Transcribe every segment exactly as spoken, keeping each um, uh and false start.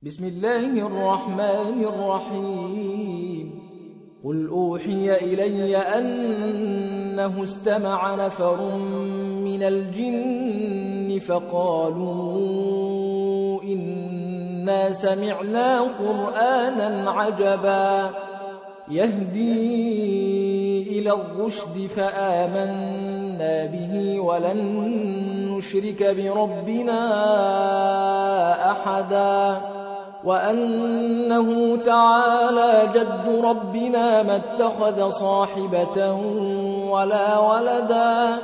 بسم الله الرحمن الرحيم قل أوحي إلي أنه استمع نفر من الجن فقالوا إنا سمعنا قرآنا عجبا يهدي إلى الرشد فآمنا به ولن نشرك بربنا أحدا وأنه تعالى جد ربنا ما اتخذ صاحبة ولا ولدا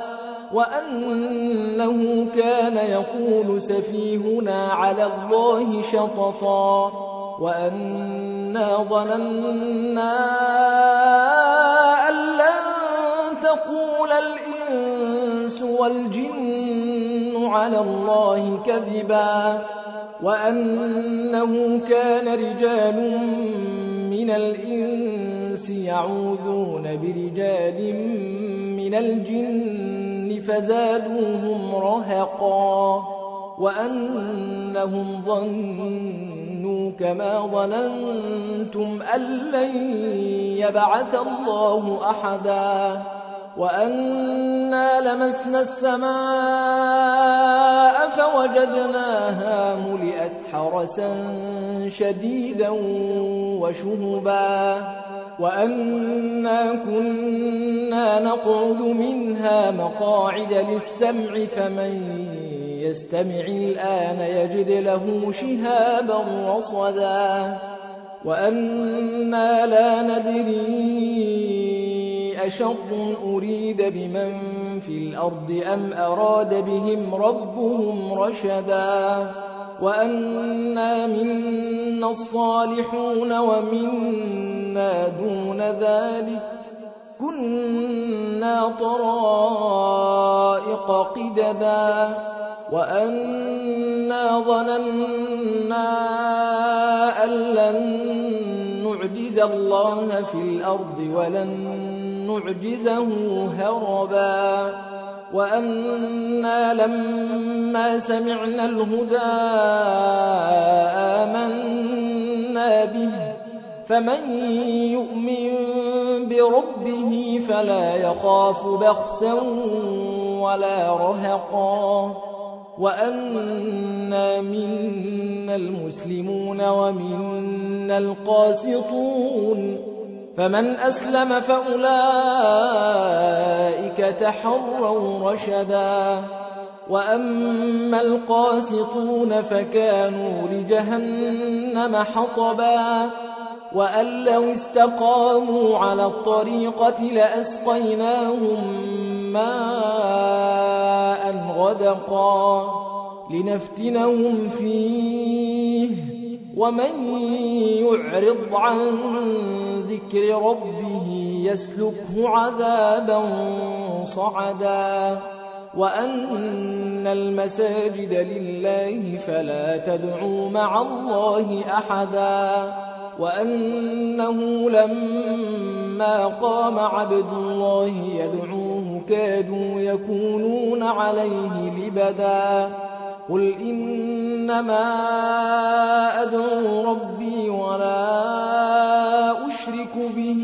وأنه كان يقول سفيهنا على الله شططا وأنا ظننا أن لن تقول الإنس والجن على الله كذبا وأنه كان رجال من الإنس يعوذون برجال من الجن فزادوهم رهقا وأنهم ظنوا كما ظننتم أن لن يبعث الله أحدا وأنا لمسنا السماء فوجدناها ملئت حرسا شديدا وشهبا وأنا كنا نقعد منها مقاعد للسمع فمن يستمع الآن يجد له شهابا رصدا وأنا لا ندري أشر أريد بمن في الأرض أم أراد بهم ربهم رشدا وأنا منا الصالحون ومنا دون ذلك كنا طرائق قددا وأنا ظننا أن لن نعجز الله في الأرض ولن نعجزه هربا وأنا لما سمعنا الهدى آمنا به فمن يؤمن بربه فلا يخاف بخسا ولا رهقا وأنا منا المسلمون ومنا القاسطون فمن أسلم فأولئك تحروا رشدا وأما القاسطون فكانوا لجهنم حطبا وأن لو استقاموا على الطريقة لأسقيناهم ماء غدقا لنفتنهم فيه ومن يعرض عن ذكر ربه يسلكه عذابا صعدا وأن المساجد لله فلا تدعوا مع الله أحدا وأنه لما قام عبد الله يدعوه كادوا يكونون عليه لبدا قل إنما أدعو ربي ولا أشرك به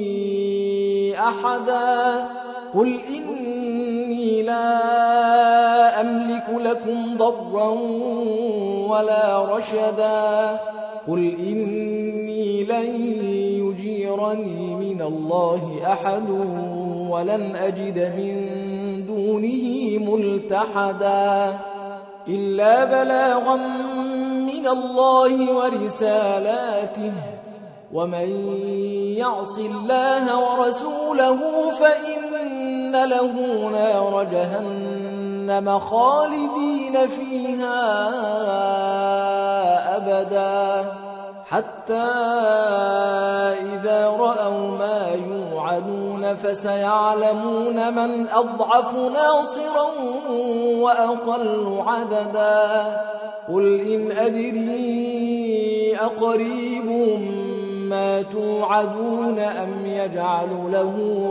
أحدا قل إني لا أملك لكم ضرا ولا رشدا قل إني لن يجيرني من الله أحد ولن أجد من دونه ملتحدا إلا بلاغا من الله ورسالاته ومن يعص الله ورسوله فإن له نار جهنم خالدين فيها أبدا حتى إذا رأوا ما يوعدون فسيعلمون من أضعف ناصرا وأقل عددا قل إن أدري أقريب ما توعدون أم يجعل له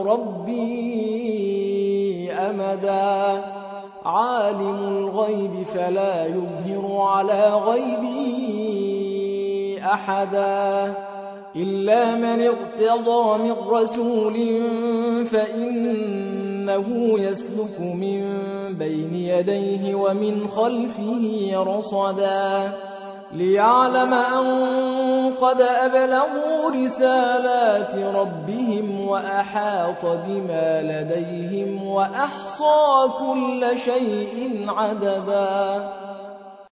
ربي أمدا عالم الغيب فلا يظهر على غيبه أحدا إلا من ارتضى من رسول فإنه يسلك من بين يديه ومن خلفه رصدا ليعلم أن قد أبلغوا رسالات ربهم وأحاط بما لديهم وأحصى كل شيء عددا